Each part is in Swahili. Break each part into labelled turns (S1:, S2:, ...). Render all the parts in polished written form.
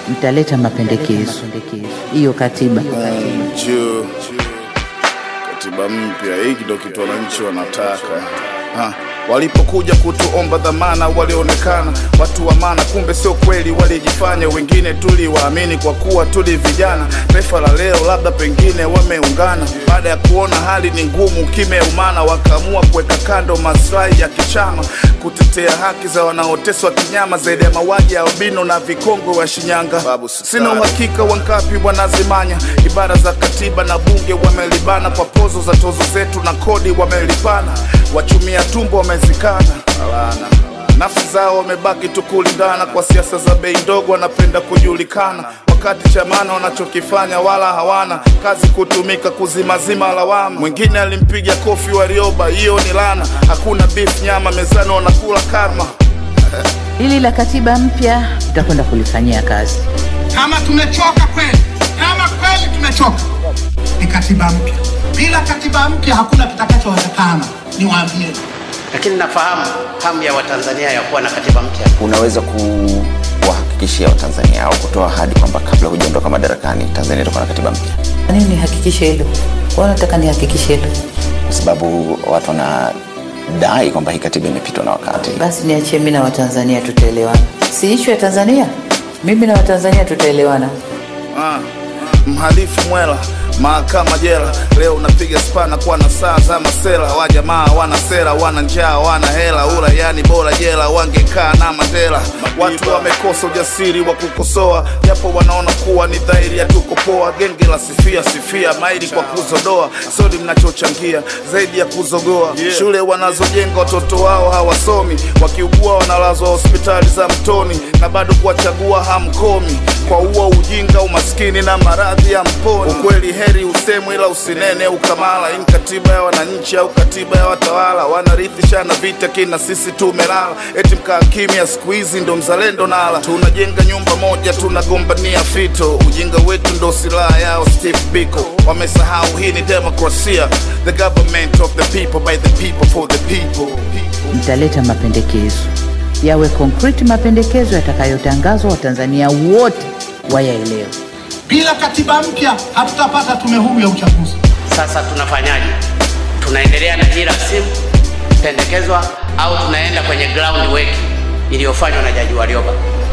S1: mtaleta mapendekezo hiyo katiba.
S2: Katiba mpya hiki ndio kitu wananchi wanataka. Walipokuja kutuomba dhamana walionekana watu wa maana, kumbe sio kweli walijifanya. Wengine tuliwaamini kwa kuwa tuli vijana. Taifa la leo labda pengine wameungana, baada ya kuona hali ni ngumu kimeumana, wakaamua kuweka kando maslahi ya kichama, kutetea haki za wanaoteswa kinyama, zaidi ya mauaji ya albino na vikongwe wa Shinyanga. Sina uhakika wangapi wanazimanya ibara za katiba na bunge wamelibana, kwa pozo za tozo zetu na kodi wamelipana, wachumia tumbo wamezikana, nafsi zao wamebaki tukulindana, kwa siasa za bei ndogo wanapenda kujulikana, wakati chamana wanachokifanya wala hawana kazi kutumika kuzimazima lawama. Mwingine alimpiga kofi Warioba, hiyo ni lana, hakuna beef nyama mezani wanakula karma.
S1: Hili la katiba mpya tutakwenda kulifanyia kazi.
S3: Kama tumechoka kweli, kama kweli tumechoka, ni katiba mpya. Bila katiba mpya hakuna kitakachowezekana, niwaambie.
S4: Lakini nafahamu hamu ya Watanzania ya kuwa na katiba mpya.
S5: Unaweza kuwahakikishia Watanzania au kutoa ahadi kwamba kabla hujaondoka madarakani Tanzania itakuwa na katiba mpya?
S1: Nini nihakikishe hilo? Kwa nataka nihakikishe hilo,
S5: kwa sababu watu wanadai kwamba hii katiba imepitwa na wakati.
S1: Basi niachie mimi na Watanzania tutaelewana. Si issue ya Tanzania, mimi na Watanzania tutaelewana.
S2: Mhalifu mwela mahakama jela, leo unapiga spana kwa na saa za masela. Wajamaa wana sera, wana njaa, wana hela, ula yani bora jela wangekaa na Mandela. Watu wamekosa ujasiri wa kukosoa, japo wanaona kuwa ni dhahiri ya tuko poa. Genge la sifia maili kwa kuzodoa, sodi mnachochangia zaidi ya kuzogoa. Shule wanazojenga watoto wao hawasomi, wakiugua wanalazwa hospitali za mtoni, na bado kuwachagua hamkomi, kwa uwa ujinga, umaskini na maradhi ya mponi. Ukweli heri usemwe ila usinene ukamala. Hii katiba ya wananchi au katiba ya watawala? Wanarithishana vita kina sisi tumelala, eti mkaa kimya siku hizi ndo mzalendo nala. Tunajenga nyumba moja tunagombania fito, ujinga wetu ndo silaha yao Steve Biko. Wamesahau hii ni demokrasia, the government of the people by the people for the people.
S1: Mtaleta mapendekezo yawe concrete, mapendekezo yatakayotangazwa Watanzania wote wayaelewe.
S3: Bila katiba mpya hatutapata tume huru ya uchaguzi.
S4: Sasa tunafanyaje? Tunaendelea na hii rasimu pendekezwa au tunaenda kwenye ground work iliyofanywa na Jaji Warioba?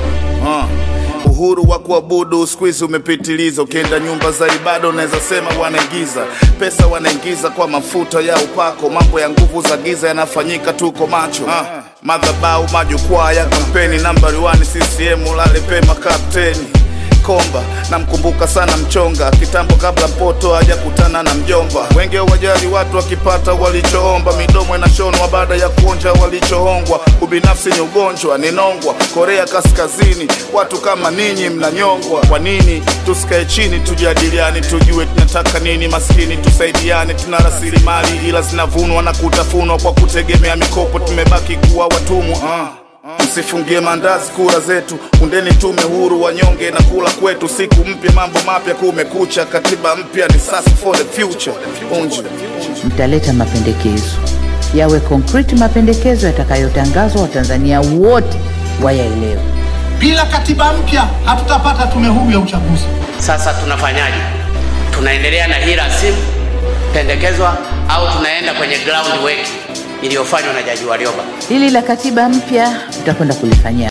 S2: Uhuru wa kuabudu squeeze umepitiliza. Ukienda nyumba za ibada unaweza sema wanaingiza pesa, wanaingiza kwa mafuta ya upako. Mambo ya nguvu za giza yanafanyika, tuko macho. Madhabau majukwaa ya kampeni, nambari 1 CCM lale pema kapteni Komba. Namkumbuka sana mchonga kitambo, kabla mpoto hajakutana na mjomba. Wenge wajali watu wakipata walichoomba, midomo inashonwa baada ya kuonja walichohongwa. Ubinafsi ni ugonjwa, ninongwa Korea Kaskazini, watu kama ninyi mnanyongwa. Kwa nini tusikae chini tujadiliane, tujue tunataka nini? Maskini tusaidiane, tuna rasilimali ila zinavunwa na kutafunwa kwa kutegemea mikopo. Tumebaki kuwa watumwa. Msifungie mandazi kura zetu, undeni tume huru, wanyonge na kula kwetu. Siku mpya, mambo mapya, kumekucha. Katiba mpya ni sasa for the future.
S1: Mtaleta mapendekezo yawe concrete, mapendekezo yatakayotangazwa Watanzania wote wayaelewe.
S3: Bila katiba mpya hatutapata tume huru ya uchaguzi.
S4: Sasa tunafanyaje? Tunaendelea na hii rasimu pendekezwa au tunaenda kwenye ground work iliyofanywa na Jaji Warioba?
S1: Hili la katiba mpya tutakwenda kulifanyia